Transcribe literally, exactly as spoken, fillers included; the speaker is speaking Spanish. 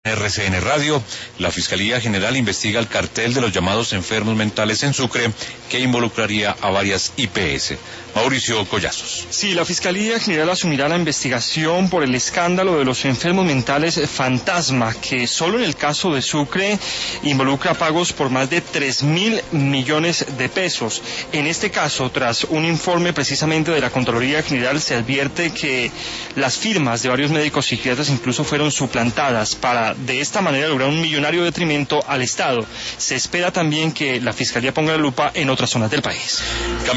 R C N Radio, la Fiscalía General investiga el cartel de los llamados enfermos mentales en Sucre, que involucraría a varias I P S. Mauricio Collazos. Sí, la Fiscalía General asumirá la investigación por el escándalo de los enfermos mentales fantasma, que solo en el caso de Sucre involucra pagos por más de tres mil millones de pesos. En este caso, tras un informe precisamente de la Contraloría General, se advierte que las firmas de varios médicos psiquiatras incluso fueron suplantadas para de esta manera lograr un millonario detrimento al Estado. Se espera también que la Fiscalía ponga la lupa en otras zonas del país.